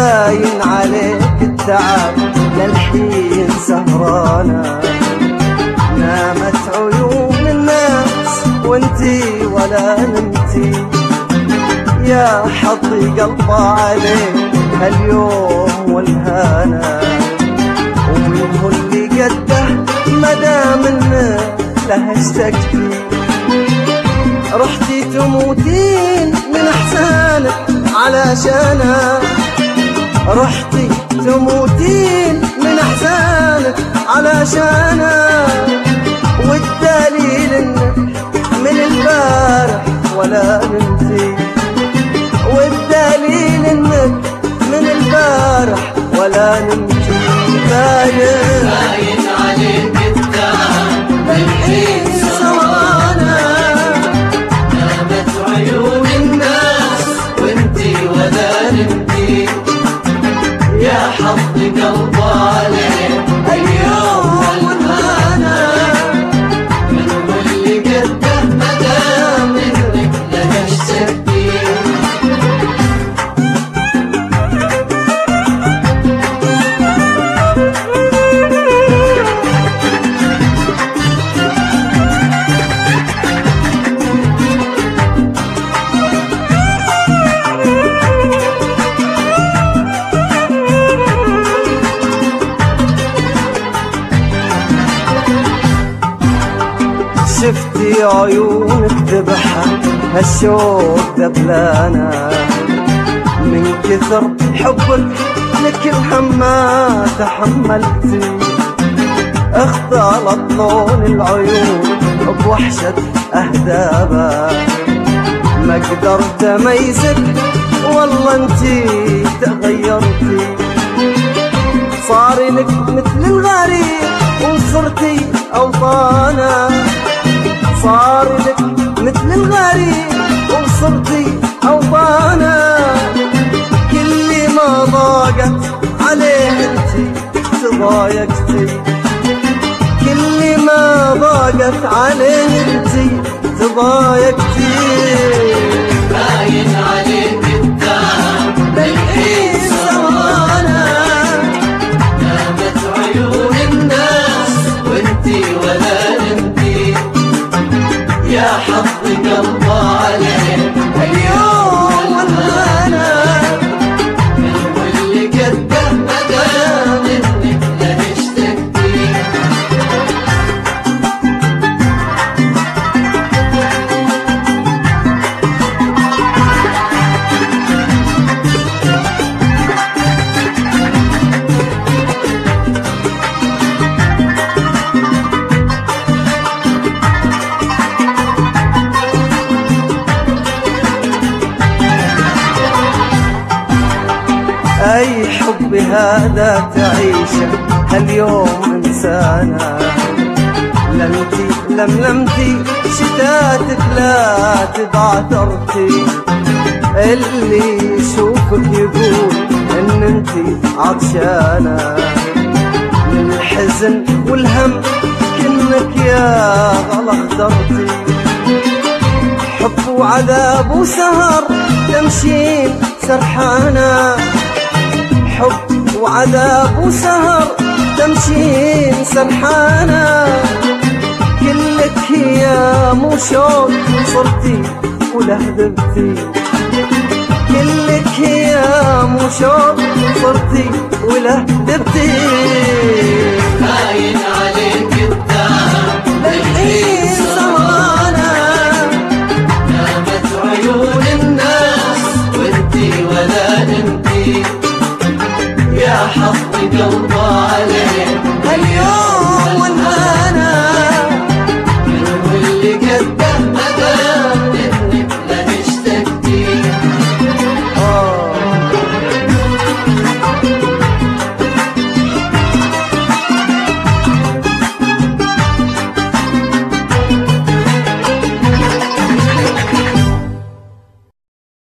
باين عليك التعب للحين سهرانة، نامت عيون الناس وانتي ولا نمتي، يا حظي قلبه عليك هاليوم والهانا، ومنه اللي قده مدام انه له اشتقتي، رحتي تموتين من احسانك علشانا، رحتي تموتين من احسانك علشانا، والدليل انك من البارح ولا نمتي، والدليل انك من البارح ولا نمتي، باين عليك التعب للحين سهرانة، نامت عيون الناس وانتي ولا نمتي، يا حظ قلبه عليك اليوم والهانا، منه اللي قده مدام انك له اشتقتي. شفتي عيونك ذبحة هالشوق دبلانة، من كثر حبك لك الهم ما تحملتي، اختلط لون العيون بوحشة اهدابها، ما قدرت اميزك والله انتي تغيرتي، صار لك مثل الغريب وصرتي اوطانا، صار لك مثل الغريب وصرتي اوطانا، كل ما ضاقت عليه انتي تضايقتي، كل ما ضاقت عليه انتي تضايقتي، باين عليك التعب للحين سهرانة، نامت عيون الناس وانتي ولا نمتي، يا حظ قلبه عليك اليوم والهانا، منه اللي قده مدام انك له اشتقتي. أي حب هذا تعيشه هاليوم إنسانة، لملمتي شتاتك لا تبعترتي، اللي يشوفك يقول إن انتي عطشانة، من الحزن والهم كنك يا غلا اخترتي، حب وعذاب وسهر تمشين سرحانة، حب وعذاب وسهر تمشين سرحانة، كلك يا مو شوق صرتي ولهذبتي، كلك يا مو شوق صرتي ولهذبتي، باين